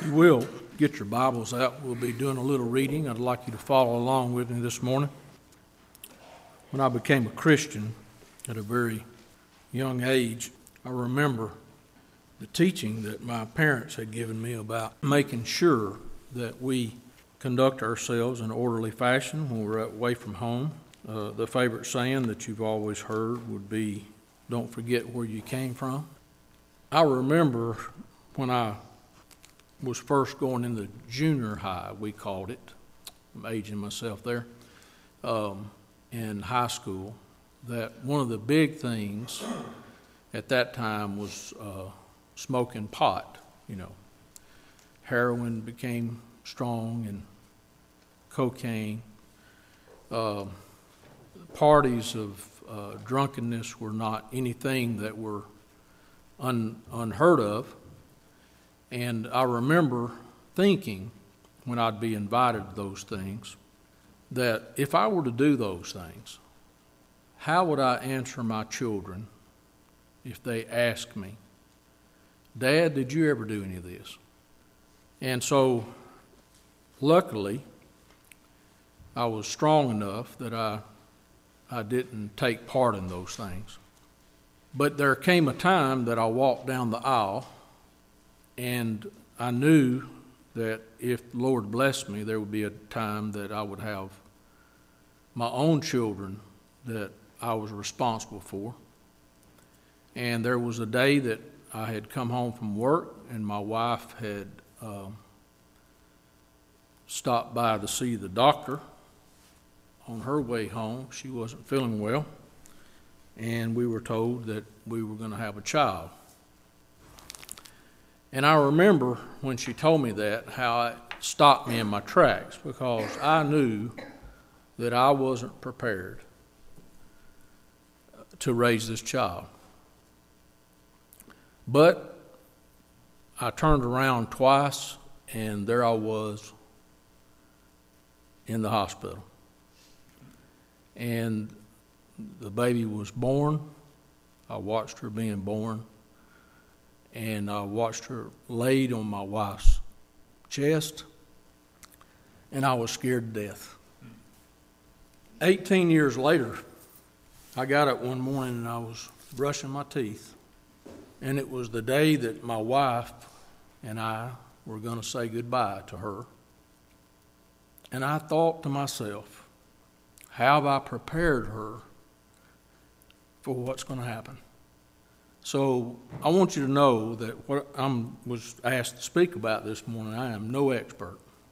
you will, get your Bibles out. We'll be doing a little reading. I'd like you to follow along with me this morning. When I became a Christian at a very young age, I remember the teaching that my parents had given me about making sure that we conduct ourselves in an orderly fashion when we're away from home. The favorite saying that you've always heard would be, "Don't forget where you came from." I remember when I was first going into junior high, we called it, I'm aging myself there, in high school, that one of the big things at that time was smoking pot. Heroin became strong and cocaine. Parties of drunkenness were not anything that were unheard of. And I remember thinking, when I'd be invited to those things, that if I were to do those things, how would I answer my children if they asked me, "Dad, did you ever do any of this?" And so, luckily, I was strong enough that I didn't take part in those things. But there came a time that I walked down the aisle, and I knew that if the Lord blessed me, there would be a time that I would have my own children that I was responsible for. And there was a day that I had come home from work, and my wife had stopped by to see the doctor. On her way home, she wasn't feeling well, and we were told that we were going to have a child. And I remember when she told me that, how it stopped me in my tracks, because I knew that I wasn't prepared to raise this child. But I turned around twice, and there I was in the hospital. And the baby was born. I watched her being born. And I watched her laid on my wife's chest, and I was scared to death. 18 years later, I got up one morning and I was brushing my teeth, and it was the day that my wife and I were going to say goodbye to her. And I thought to myself, how have I prepared her for what's going to happen? So I want you to know that what I was asked to speak about this morning, I am no expert,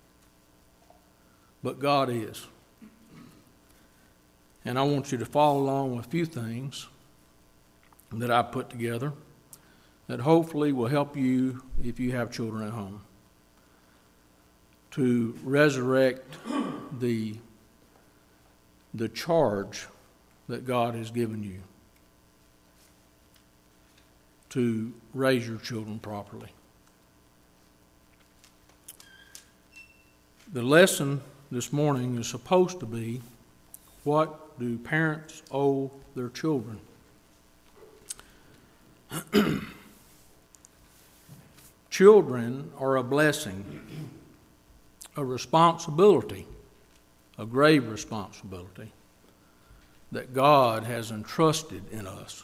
but God is. And I want you to follow along with a few things that I put together that hopefully will help you, if you have children at home, to resurrect the charge that God has given you to raise your children properly. The lesson this morning is supposed to be, what do parents owe their children? Children are a blessing, a responsibility, a grave responsibility that God has entrusted in us.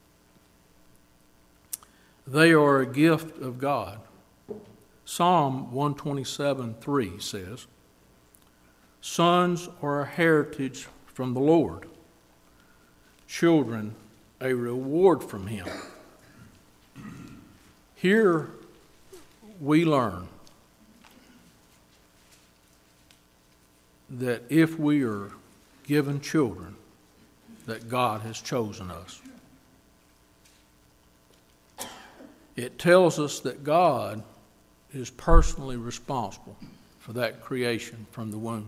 They are a gift of God. Psalm 127:3 says, "Sons are a heritage from the Lord, children a reward from Him." Here we learn that if we are given children, that God has chosen us. It tells us that God is personally responsible for that creation from the womb.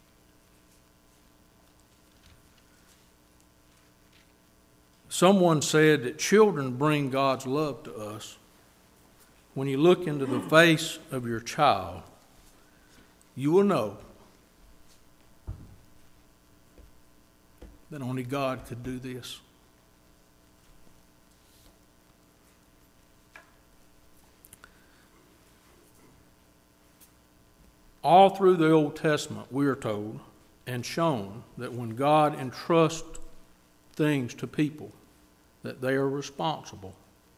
Someone said that children bring God's love to us. When you look into the face of your child, you will know that only God could do this. All through the Old Testament, we are told and shown that when God entrusts things to people, that they are responsible.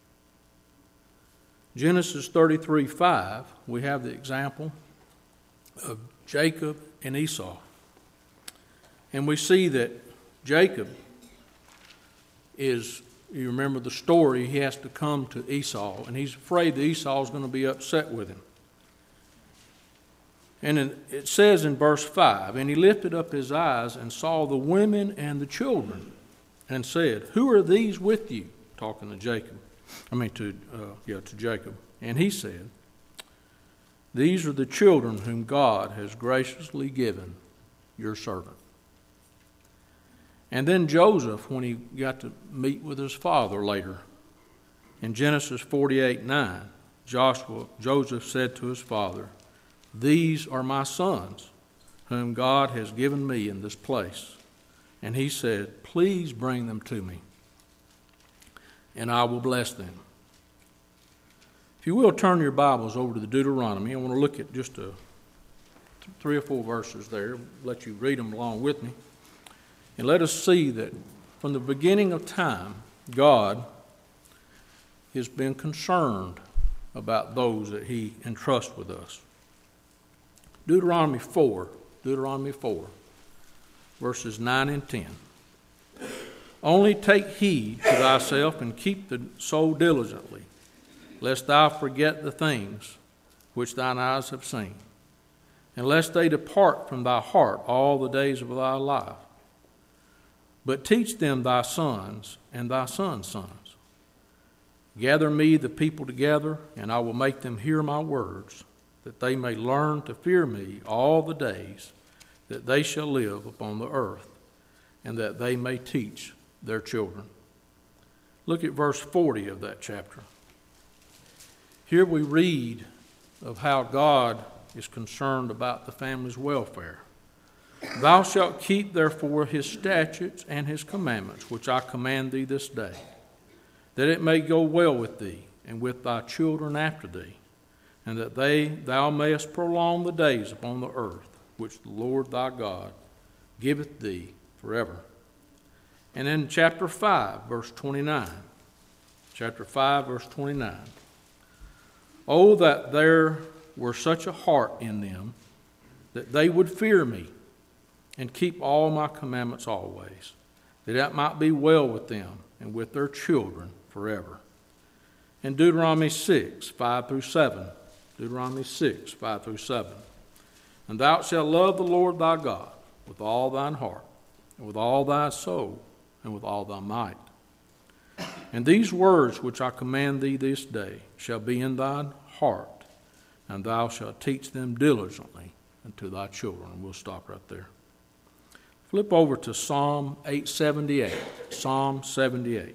Genesis 33:5, we have the example of Jacob and Esau. And we see that Jacob is, you remember the story, he has to come to Esau, and he's afraid that Esau is going to be upset with him. And it says in verse 5, and he lifted up his eyes and saw the women and the children, and said, who are these with you? Talking to Jacob. To Jacob. And he said, these are the children whom God has graciously given your servant. And then Joseph, when he got to meet with his father later, in Genesis 48:9, Joseph said to his father, these are my sons, whom God has given me in this place. And he said, please bring them to me, and I will bless them. If you will, turn your Bibles over to the Deuteronomy. I want to look at just 3 or 4 verses there, let you read them along with me. And let us see that from the beginning of time, God has been concerned about those that he entrusts with us. Deuteronomy 4, verses 9 and 10. Only take heed to thyself and keep the soul diligently, lest thou forget the things which thine eyes have seen, and lest they depart from thy heart all the days of thy life. But teach them thy sons and thy sons' sons. Gather me the people together, and I will make them hear my words, that they may learn to fear me all the days that they shall live upon the earth, and that they may teach their children. Look at verse 40 of that chapter. Here we read of how God is concerned about the family's welfare. Thou shalt keep therefore his statutes and his commandments, which I command thee this day, that it may go well with thee and with thy children after thee, and that thou mayest prolong the days upon the earth, which the Lord thy God giveth thee forever. And in chapter 5, verse 29. Chapter 5, verse 29. Oh, that there were such a heart in them, that they would fear me, and keep all my commandments always, that it might be well with them and with their children forever. In Deuteronomy 6, 5 through 7. Deuteronomy 6, 5 through 7. And thou shalt love the Lord thy God with all thine heart, and with all thy soul, and with all thy might. And these words which I command thee this day shall be in thine heart, and thou shalt teach them diligently unto thy children. And we'll stop right there. Flip over to Psalm 878. Psalm 78.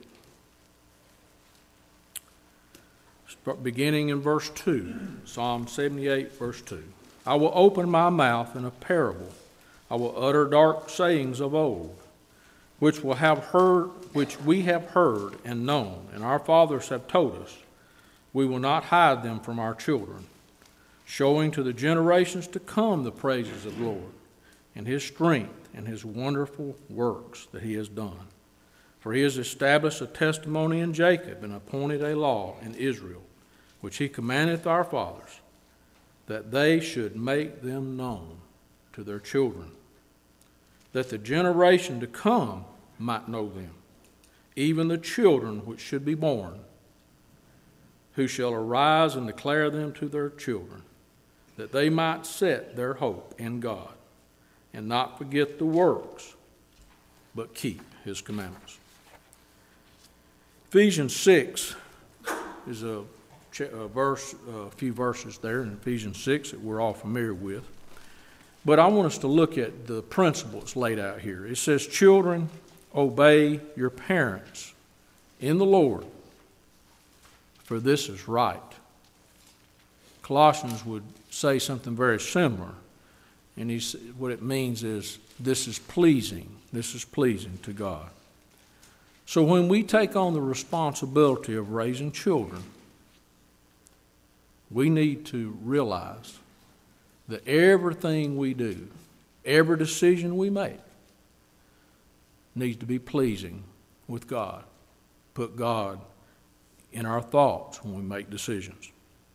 Beginning in verse 2. Psalm 78, verse 2. I will open my mouth in a parable. I will utter dark sayings of old, which we have heard and known, and our fathers have told us. We will not hide them from our children, showing to the generations to come the praises of the Lord, and his strength and his wonderful works that he has done. For he has established a testimony in Jacob and appointed a law in Israel, which he commandeth our fathers, that they should make them known to their children, that the generation to come might know them, even the children which should be born, who shall arise and declare them to their children, that they might set their hope in God, and not forget the works, but keep his commandments. Ephesians 6 is a few verses there in Ephesians 6 that we're all familiar with. But I want us to look at the principles laid out here. It says, children, obey your parents in the Lord, for this is right. Colossians would say something very similar. And what it means is, this is pleasing. This is pleasing to God. So when we take on the responsibility of raising children, we need to realize that everything we do, every decision we make, needs to be pleasing with God. Put God in our thoughts when we make decisions.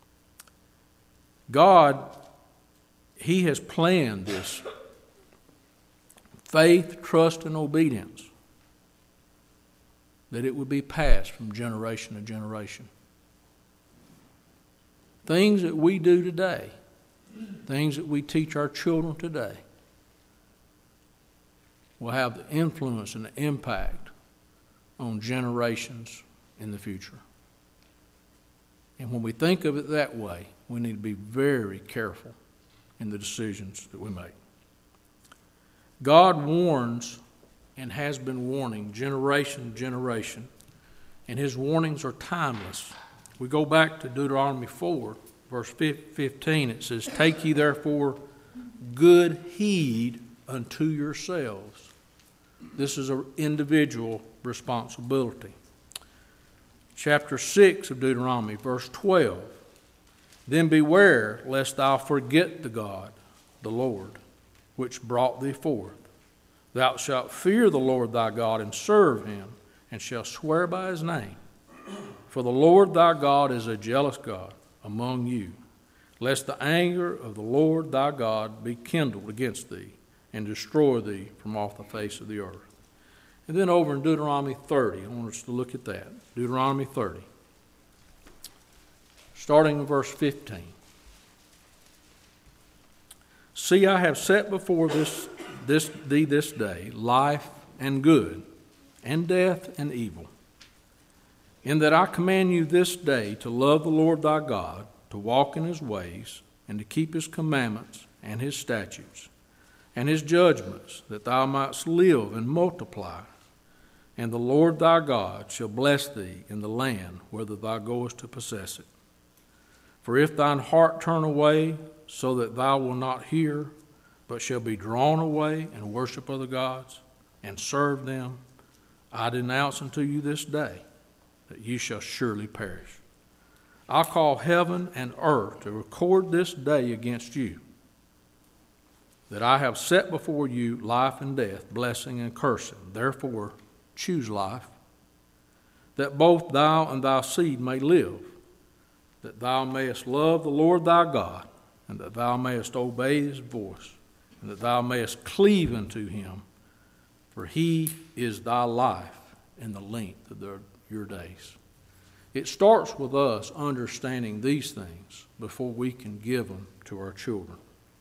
God, He has planned this faith, trust, and obedience, that it would be passed from generation to generation. Things that we do today, things that we teach our children today, will have the influence and the impact on generations in the future. And when we think of it that way, we need to be very careful in the decisions that we make. God warns and has been warning generation to generation, and His warnings are timeless. We go back to Deuteronomy 4, verse 15. It says, "Take ye therefore good heed unto yourselves." This is an individual responsibility. Chapter 6 of Deuteronomy, verse 12. "Then beware lest thou forget the God, the Lord, which brought thee forth. Thou shalt fear the Lord thy God and serve Him, and shalt swear by His name. For the Lord thy God is a jealous God among you, lest the anger of the Lord thy God be kindled against thee, and destroy thee from off the face of the earth." And then over in Deuteronomy 30, I want us to look at that. Deuteronomy 30, starting in verse 15. "See, I have set before thee this day life and good, and death and evil, in that I command you this day to love the Lord thy God, to walk in His ways, and to keep His commandments and His statutes, and His judgments, that thou mightst live and multiply. And the Lord thy God shall bless thee in the land whither thou goest to possess it. For if thine heart turn away, so that thou wilt not hear, but shall be drawn away and worship other gods, and serve them, I denounce unto you this day that ye shall surely perish. I call heaven and earth to record this day against you, that I have set before you life and death, blessing and cursing. Therefore choose life, that both thou and thy seed may live, that thou mayest love the Lord thy God, and that thou mayest obey His voice, and that thou mayest cleave unto Him, for He is thy life and the length of your days." It starts with us understanding these things before we can give them to our children.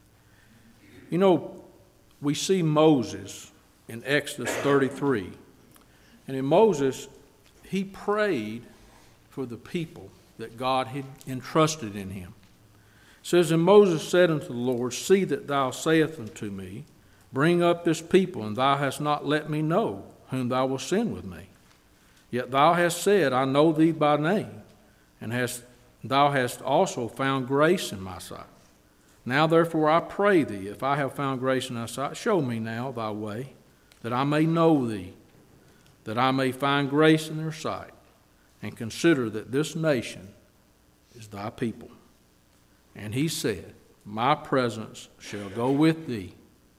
You know, we see Moses in Exodus 33. And in Moses, he prayed for the people that God had entrusted in him. It says, "And Moses said unto the Lord, See that thou sayest unto me, Bring up this people, and thou hast not let me know whom thou wilt send with me. Yet thou hast said, I know thee by name, and thou hast also found grace in my sight. Now therefore I pray thee, if I have found grace in thy sight, show me now thy way, that I may know thee, that I may find grace in their sight, and consider that this nation is thy people. And he said, My presence shall go with thee.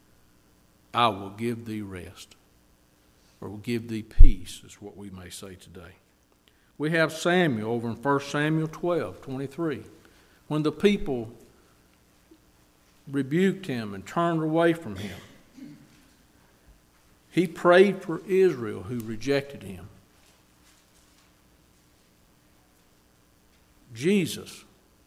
I will give thee rest," or will give thee peace, is what we may say today. We have Samuel over in 1 Samuel 12:23. When the people rebuked him and turned away from him, he prayed for Israel who rejected him. Jesus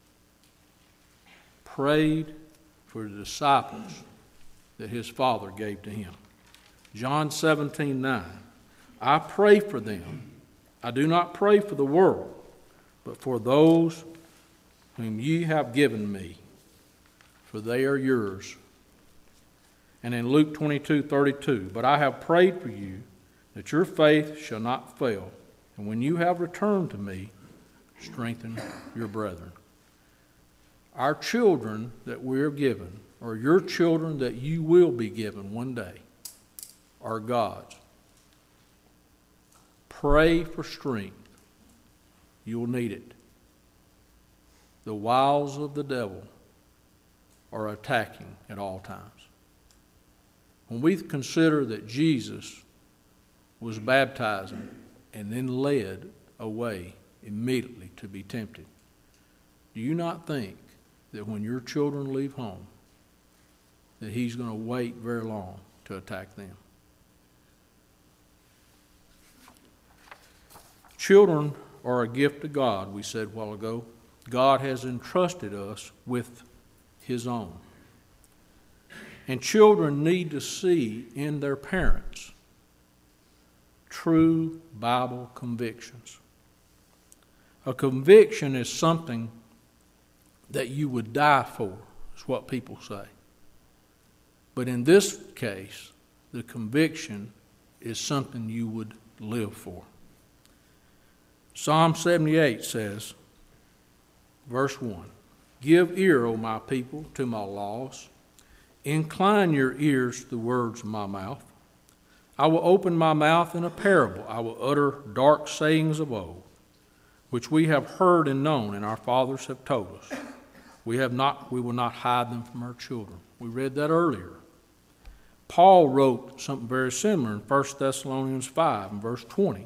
prayed for the disciples that his Father gave to him. John 17:9. "I pray for them. I do not pray for the world, but for those whom ye have given me, for they are yours." And in Luke 22:32, "But I have prayed for you, that your faith shall not fail. And when you have returned to me, strengthen your brethren." Our children that we are given, or your children that you will be given one day, are God's. Pray for strength. You'll need it. The wiles of the devil or attacking at all times. When we consider that Jesus was baptizing and then led away immediately to be tempted, do you not think that when your children leave home, that he's going to wait very long to attack them? Children are a gift of God, we said a while ago. God has entrusted us with his own. And children need to see in their parents true Bible convictions. A conviction is something that you would die for, is what people say. But in this case, the conviction is something you would live for. Psalm 78 says, verse 1, "Give ear, O my people, to my laws. Incline your ears to the words of my mouth. I will open my mouth in a parable. I will utter dark sayings of old, which we have heard and known, and our fathers have told us. We will not hide them from our children." We read that earlier. Paul wrote something very similar in 1 Thessalonians 5 and verse 20,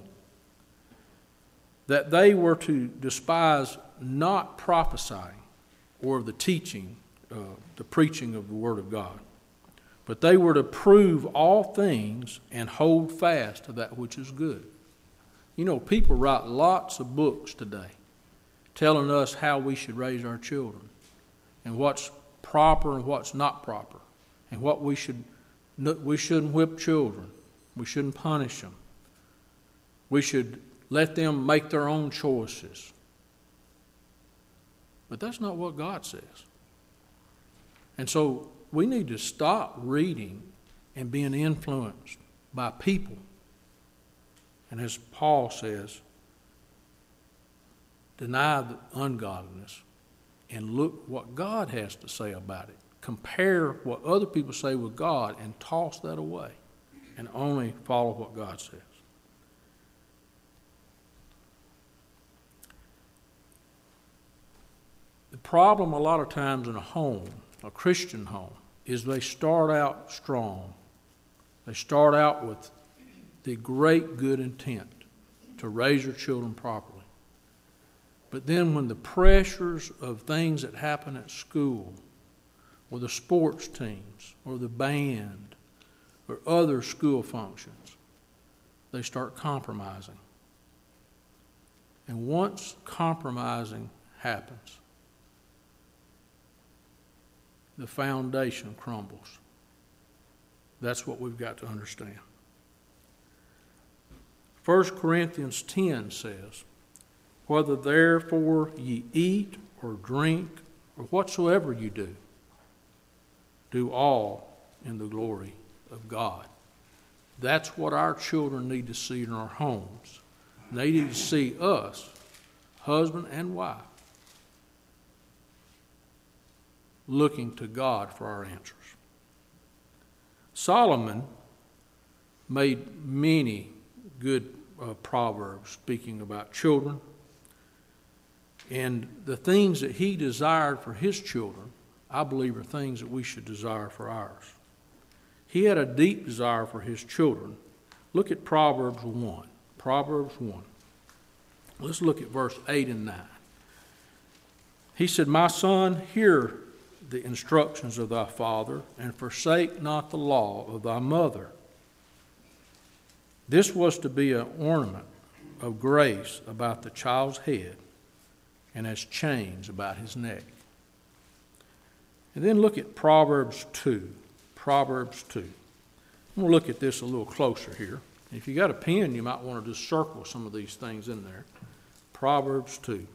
that they were to despise not prophesying or the teaching, the preaching of the Word of God, but they were to prove all things and hold fast to that which is good. You know, people write lots of books today telling us how we should raise our children and what's proper and what's not proper, and what we shouldn't whip children. We shouldn't punish them. We should let them make their own choices. But that's not what God says. And so we need to stop reading and being influenced by people. And as Paul says, deny the ungodliness and look what God has to say about it. Compare what other people say with God and toss that away and only follow what God says. The problem a lot of times in a home, a Christian home, is they start out strong. They start out with the great good intent to raise your children properly. But then when the pressures of things that happen at school, or the sports teams, or the band, or other school functions, they start compromising. And once compromising happens, the foundation crumbles. That's what we've got to understand. 1 Corinthians 10 says, "Whether therefore ye eat or drink or whatsoever you do, do all in the glory of God." That's what our children need to see in our homes. They need to see us, husband and wife, looking to God for our answers. Solomon made many good proverbs speaking about children, and the things that he desired for his children, I believe, are things that we should desire for ours. He had a deep desire for his children. Look at Proverbs 1. Proverbs 1. Let's look at verse 8 and 9. He said, "My son, hear the instructions of thy father, and forsake not the law of thy mother." This was to be an ornament of grace about the child's head, and as chains about his neck. And then look at Proverbs 2. Proverbs 2. I'm going to look at this a little closer here. If you got a pen, you might want to just circle some of these things in there. Proverbs 2.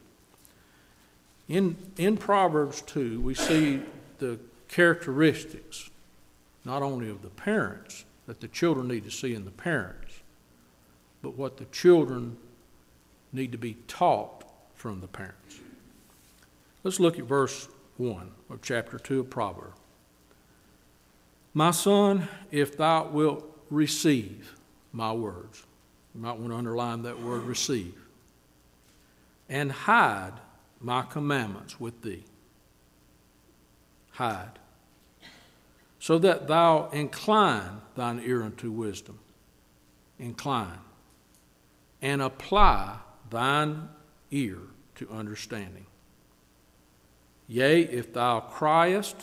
In Proverbs 2, we see the characteristics, not only of the parents, that the children need to see in the parents, but what the children need to be taught from the parents. Let's look at verse 1 of chapter 2 of Proverbs. "My son, if thou wilt receive my words," you might want to underline that word receive, "and hide my commandments with thee." Hide. so that thou incline thine ear unto wisdom. Incline. And apply thine ear to understanding. Yea, if thou criest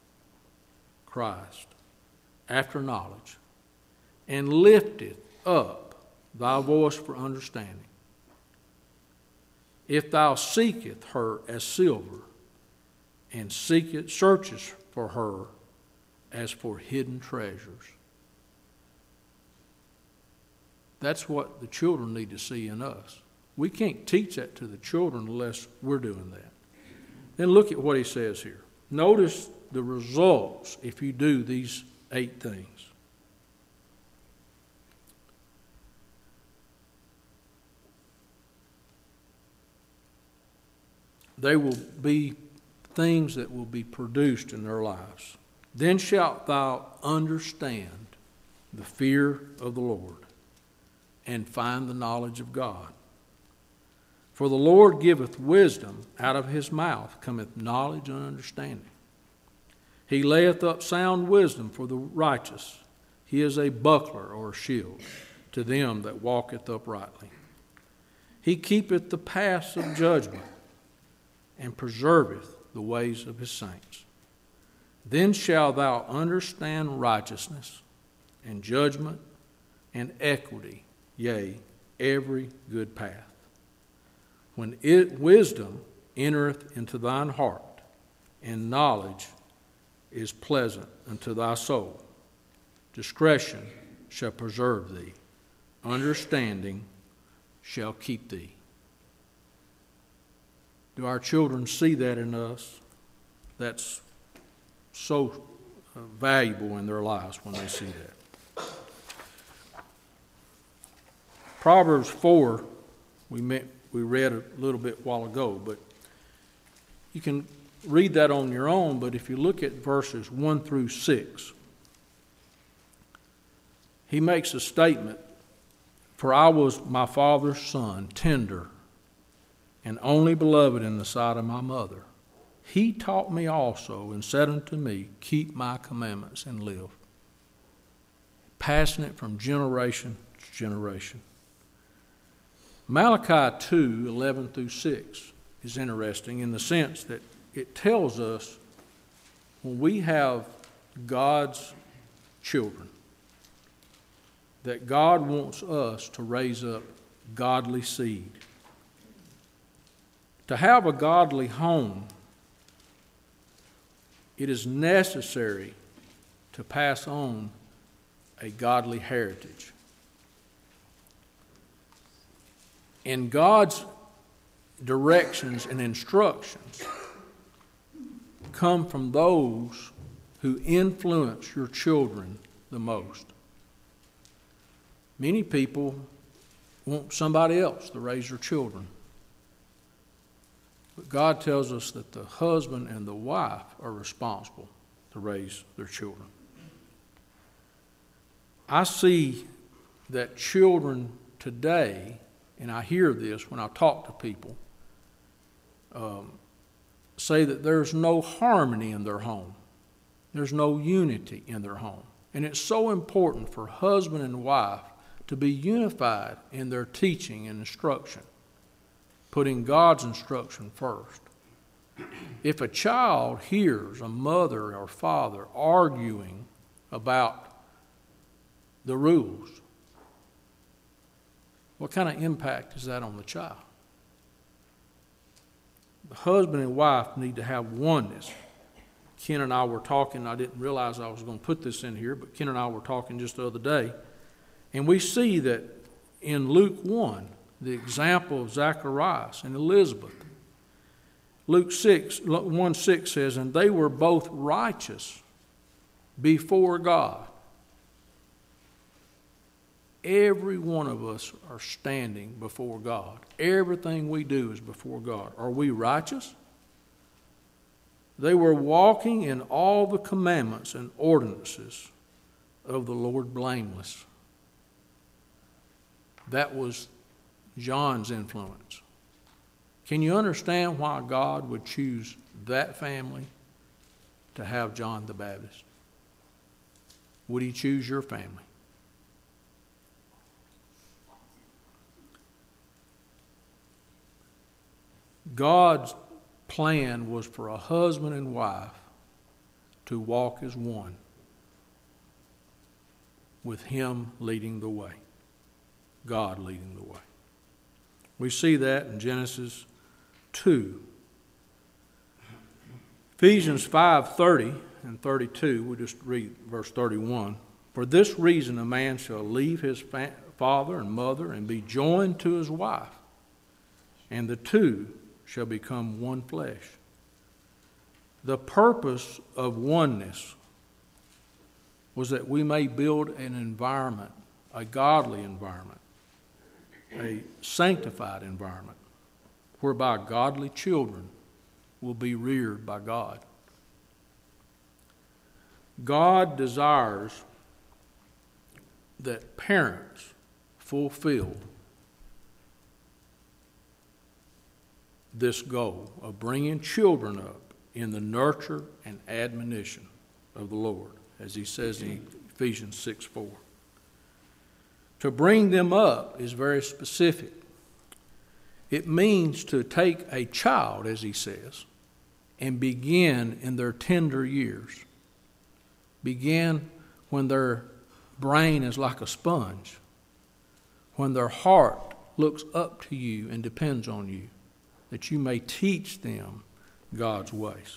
after knowledge, and lifteth up thy voice for understanding, if thou seekest her as silver, and searchest for her as for hidden treasures. That's what the children need to see in us. We can't teach that to the children unless we're doing that. Then look at what he says here. Notice the results if you do these 8 things. They will be things that will be produced in their lives. Then shalt thou understand the fear of the Lord, and find the knowledge of God. For the Lord giveth wisdom, out of his mouth cometh knowledge and understanding. He layeth up sound wisdom for the righteous. He is a buckler or a shield to them that walketh uprightly. He keepeth the paths of judgment, and preserveth the ways of his saints. Then shalt thou understand righteousness, and judgment, and equity, yea, every good path. When wisdom entereth into thine heart, and knowledge is pleasant unto thy soul, discretion shall preserve thee, understanding shall keep thee. Do our children see that in us? That's so valuable in their lives when they see that. Proverbs 4, we read a little bit a while ago, but you can read that on your own. But if you look at verses 1 through 6, he makes a statement, "For I was my father's son, tender, and only beloved in the sight of my mother. He taught me also, and said unto me, Keep my commandments and live." Passing it from generation to generation. Malachi 2, 11 through 6 is interesting in the sense that it tells us when we have God's children, that God wants us to raise up godly seed. To have a godly home, it is necessary to pass on a godly heritage. And God's directions and instructions come from those who influence your children the most. Many people want somebody else to raise their children. But God tells us that the husband and the wife are responsible to raise their children. I see that children today, and I hear this when I talk to people, say that there's no harmony in their home. There's no unity in their home. And it's so important for husband and wife to be unified in their teaching and instruction, putting God's instruction first. If a child hears a mother or father arguing about the rules, what kind of impact is that on the child? The husband and wife need to have oneness. Ken and I were talking, I didn't realize I was going to put this in here, but Ken and I were talking just the other day, and we see that in Luke 1, the example of Zacharias and Elizabeth. Luke 1:6 says, "And they were both righteous before God." Every one of us are standing before God. Everything we do is before God. Are we righteous? They were walking in all the commandments and ordinances of the Lord blameless. That was John's influence. Can you understand why God would choose that family to have John the Baptist? would He choose your family? God's plan was for a husband and wife to walk as one, with Him leading the way, God leading the way. We see that in Genesis 2. Ephesians 5:30 and 32, we'll just read verse 31. For this reason a man shall leave his father and mother and be joined to his wife, and the two shall become one flesh. The purpose of oneness was that we may build an environment, a godly environment, a sanctified environment, whereby godly children will be reared by God. God desires that parents fulfill this goal of bringing children up in the nurture and admonition of the Lord, as He says in Ephesians 6:4. To bring them up is very specific. It means to take a child, as He says, and begin in their tender years. Begin when their brain is like a sponge, when their heart looks up to you and depends on you, that you may teach them God's ways.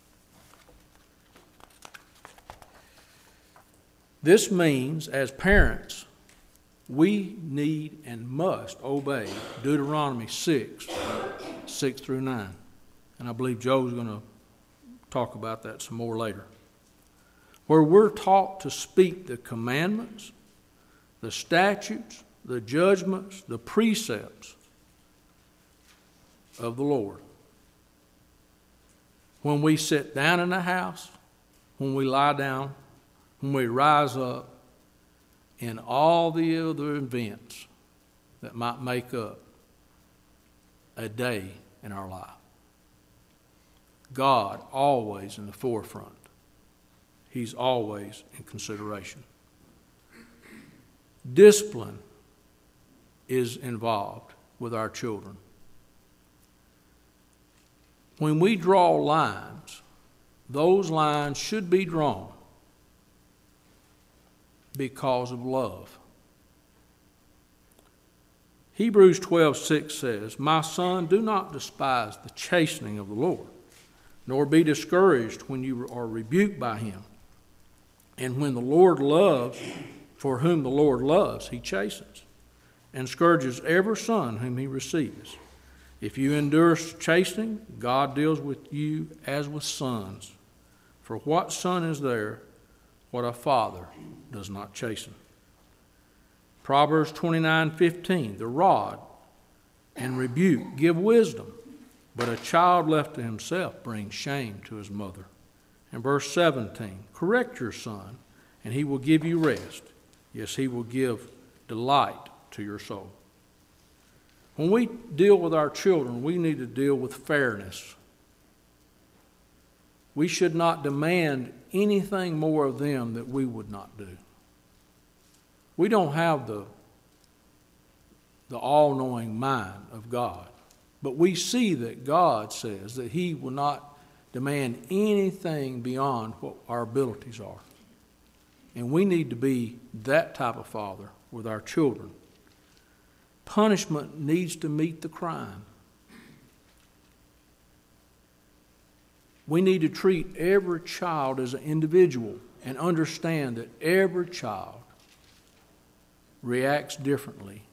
This means, as parents, we need and must obey Deuteronomy 6:6-9. And I believe Joe's going to talk about that some more later. Where we're taught to speak the commandments, the statutes, the judgments, the precepts of the Lord. When we sit down in the house, when we lie down, when we rise up, in all the other events that might make up a day in our life. God always in the forefront. He's always in consideration. Discipline is involved with our children. When we draw lines, those lines should be drawn because of love. Hebrews 12:6 says, My son, do not despise the chastening of the Lord, nor be discouraged when you are rebuked by Him. And when the Lord loves, for whom the Lord loves, He chastens, and scourges every son whom He receives. If you endure chastening, God deals with you as with sons. For what son is there, what a father does not chasten? Proverbs 29:15, the rod and rebuke give wisdom, but a child left to himself brings shame to his mother. And verse 17, correct your son, and he will give you rest. Yes, he will give delight to your soul. When we deal with our children, we need to deal with fairness. We should not demand anything more of them that we would not do. We don't have the all-knowing mind of God, but we see that God says that He will not demand anything beyond what our abilities are. And we need to be that type of father with our children. Punishment needs to meet the crime. We need to treat every child as an individual and understand that every child reacts differently.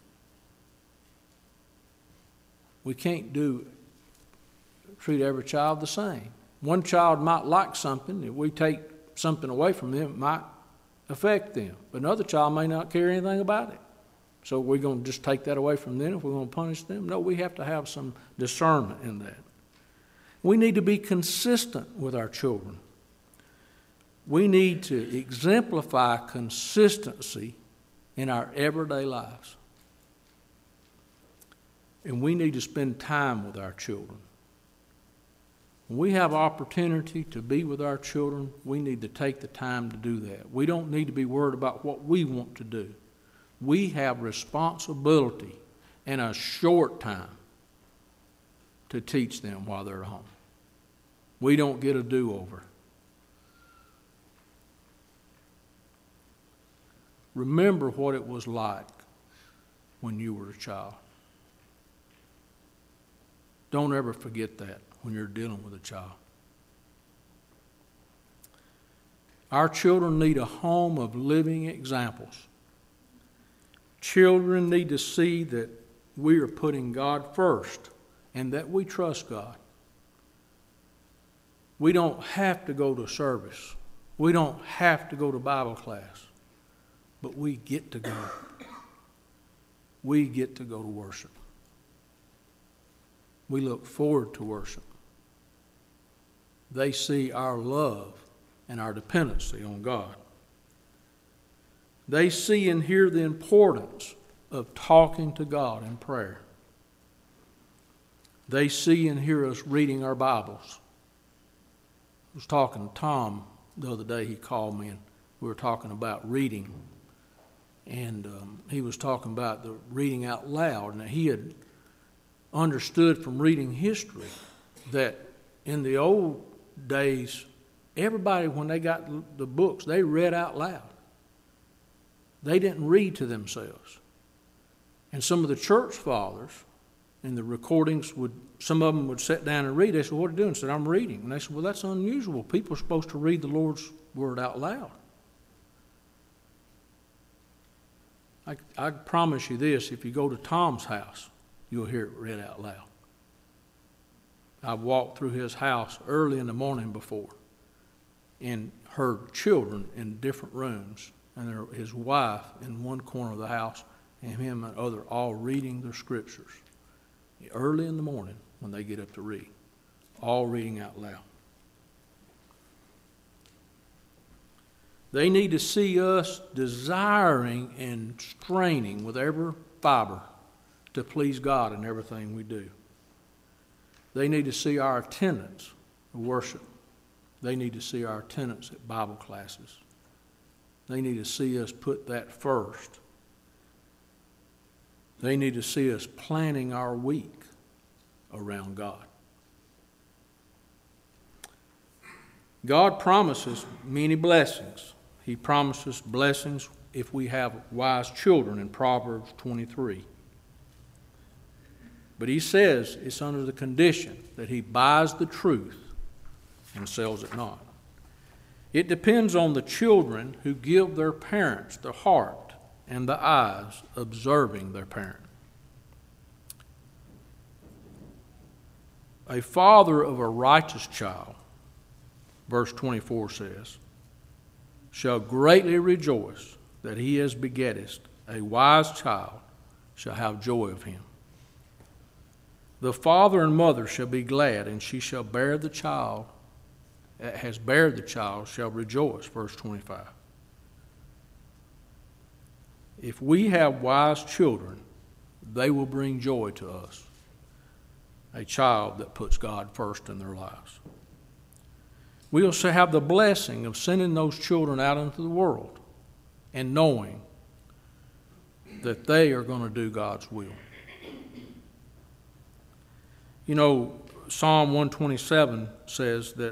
We can't treat every child the same. One child might like something. If we take something away from them, it might affect them. But another child may not care anything about it. So we're going to just take that away from them if we're going to punish them? No, we have to have some discernment in that. We need to be consistent with our children. We need to exemplify consistency in our everyday lives. And we need to spend time with our children. When we have opportunity to be with our children, we need to take the time to do that. We don't need to be worried about what we want to do. We have responsibility in a short time to teach them while they're at home. We don't get a do-over. Remember what it was like when you were a child. Don't ever forget that when you're dealing with a child. Our children need a home of living examples. Children need to see that we are putting God first and that we trust God. We don't have to go to service. We don't have to go to Bible class. But we get to go. We get to go to worship. We look forward to worship. They see our love and our dependency on God. They see and hear the importance of talking to God in prayer. They see and hear us reading our Bibles. I was talking to Tom the other day. He called me and we were talking about reading. And he was talking about the reading out loud. And he had understood from reading history that in the old days, everybody, when they got the books, they read out loud. They didn't read to themselves. And some of the church fathers in the recordings some of them would sit down and read. They said, "What are you doing?" I said, "I'm reading." And they said, "Well, that's unusual. People are supposed to read the Lord's word out loud." I promise you this, if you go to Tom's house, you'll hear it read out loud. I've walked through his house early in the morning before and heard children in different rooms, and his wife in one corner of the house, and him and other all reading their scriptures. Early in the morning when they get up to read, all reading out loud. They need to see us desiring and straining with every fiber to please God in everything we do. They need to see our attendance at worship. They need to see our attendance at Bible classes. They need to see us put that first. They need to see us planning our week around God. God promises many blessings. He promises blessings if we have wise children in Proverbs 23. But he says it's under the condition that he buys the truth and sells it not. It depends on the children who give their parents the heart and the eyes observing their parent. A father of a righteous child, verse 24 says, shall greatly rejoice that he has begettest. A wise child shall have joy of him. The father and mother shall be glad, and she shall bear the child, that has bared the child, shall rejoice. Verse 25. If we have wise children, they will bring joy to us. A child that puts God first in their lives. We also have the blessing of sending those children out into the world and knowing that they are going to do God's will. You know, Psalm 127 says that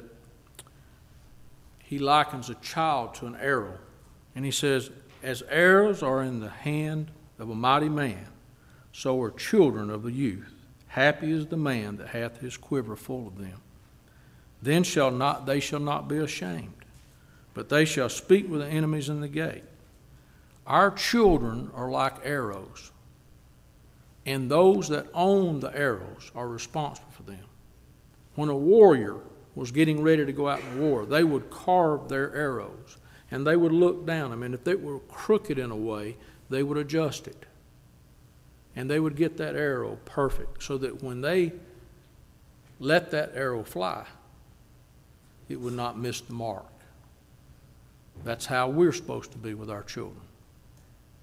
he likens a child to an arrow. And he says, as arrows are in the hand of a mighty man, so are children of the youth. Happy is the man that hath his quiver full of them. Then they shall not be ashamed, but they shall speak with the enemies in the gate. Our children are like arrows, and those that own the arrows are responsible for them. When a warrior was getting ready to go out in war, they would carve their arrows, and they would look down them, and if they were crooked in a way, they would adjust it. And they would get that arrow perfect, so that when they let that arrow fly, it would not miss the mark. That's how we're supposed to be with our children.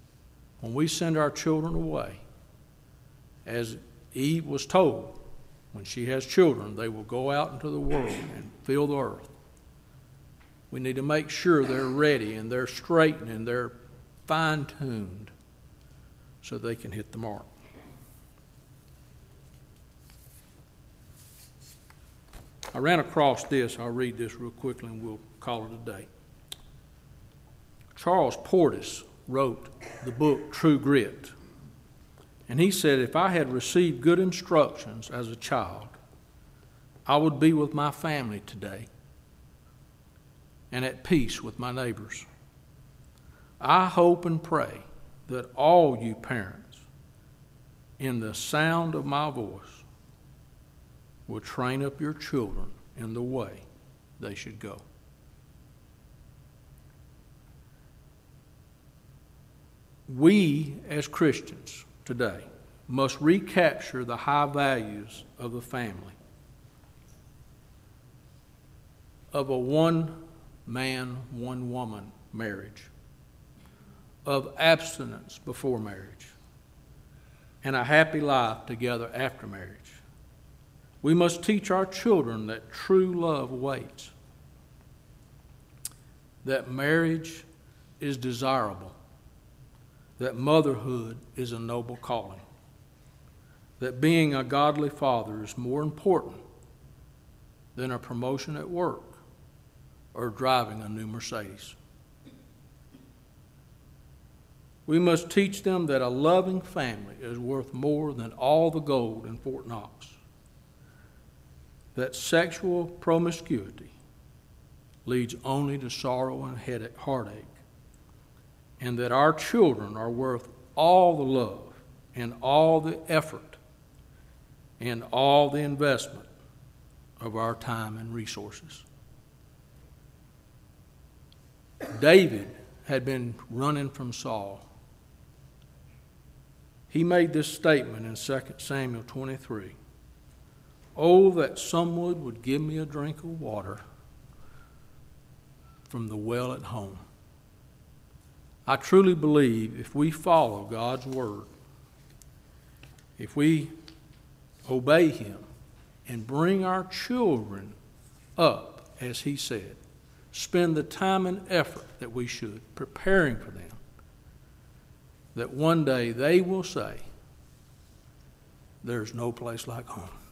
When we send our children away, as Eve was told, when she has children, they will go out into the world and fill the earth. We need to make sure they're ready and they're straightened and they're fine-tuned so they can hit the mark. I ran across this. I'll read this real quickly and we'll call it a day. Charles Portis wrote the book True Grit. And he said, if I had received good instructions as a child, I would be with my family today and at peace with my neighbors. I hope and pray that all you parents, in the sound of my voice, will train up your children in the way they should go. We, as Christians today, must recapture the high values of the family, of a one-man, one-woman marriage, of abstinence before marriage, and a happy life together after marriage. We must teach our children that true love waits, that marriage is desirable, that motherhood is a noble calling, that being a godly father is more important than a promotion at work or driving a new Mercedes. We must teach them that a loving family is worth more than all the gold in Fort Knox, that sexual promiscuity leads only to sorrow and heartache, and that our children are worth all the love and all the effort and all the investment of our time and resources. David had been running from Saul. He made this statement in 2 Samuel 23. Oh, that someone would give me a drink of water from the well at home. I truly believe if we follow God's word, if we obey Him and bring our children up, as He said, spend the time and effort that we should preparing for them, that one day they will say, there's no place like home.